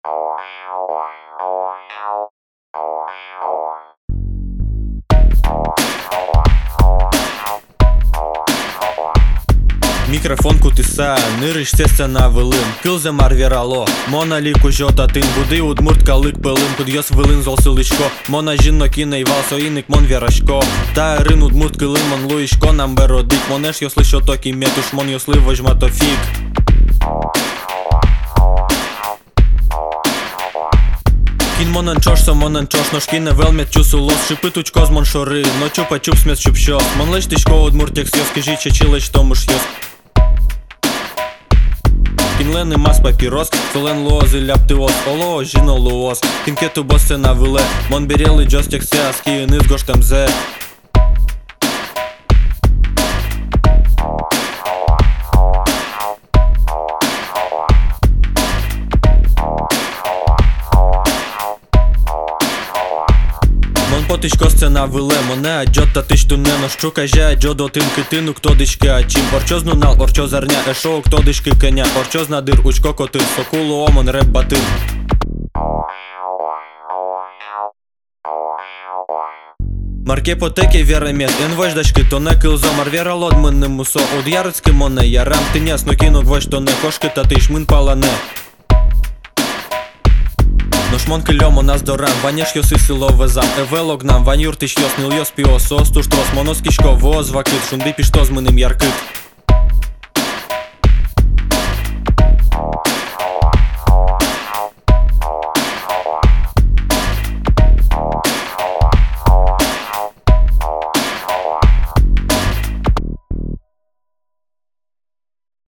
Microfon cu tisa, nârâși se navălân Câlze marveralo, mona liku jota tin Budai udmurt kalыk pălân Kud jos vălân zol sălășco Mona jinno kinai valso inik mon verașco Ta rân udmurt kălân mon luișco Nam berodic Moneș jos lășo toki metuș Mon jos lăvăj matofic Kin mon încoș să mon încoș No șkine vel met ciusulos Și pătuci coz mon șorâ No ciupa ciup smet ciup șos Mon lăștișco udmurt tex jos Că jice ci lăș tomuș jos Kinlen mas papiros, solen lozi leptios, olo žino luos Kin ketu bosse navile, mon bereli jos tekse Aski nis goštem ze Potiško se navile, mone adžiota tištu nenoščuka Že adžiodo tin kitinu, kto diški ačim Orčioz nunal, orčioz arne, ešau, kto diški kene Orčioz nadir, učkoko tin, sokulu omon rebatin Marke poteke vera met, en važdaški tone Kılzo marvera lod mânne muso Od yarıtski mone, yaram tines No kinuk važ tone, koški ta tiš mân palane Noșmon câlio nas doran, vaneș jos isilo văzam Evelog nam, van yurtiș jos, nil jos pios Ostus tros, monoskișco voz, vakit Șundi piștos mânim iar cât